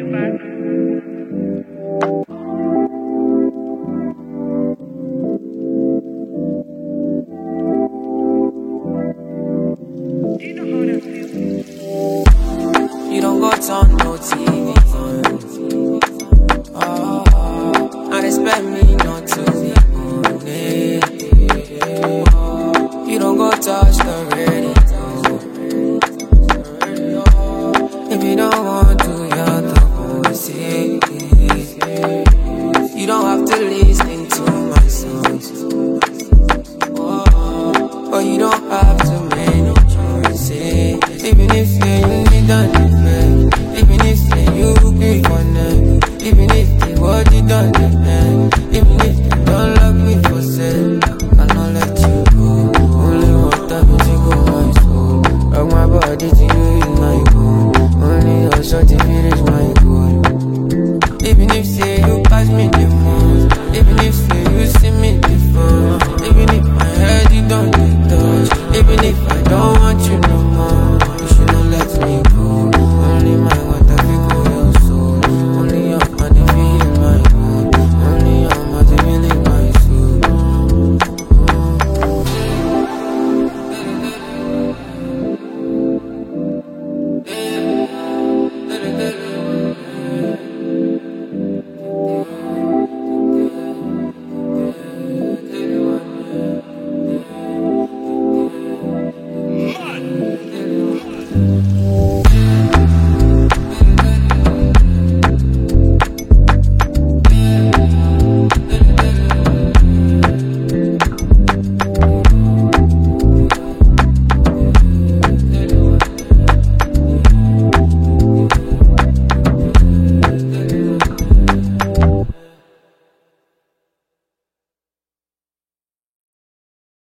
You don't go turn no TV on. And expect me not to be on it. You don't go touch the radio. If you don't want to, you're the voice. You don't have to listen to my songs. But you don't have to make choices. Even if you need a different, even if you pay for them, even if they what you done them, even if you don't love me for sale, I'll let you go. Only one time you go my soul. Rock my body to you in my home. Only your shot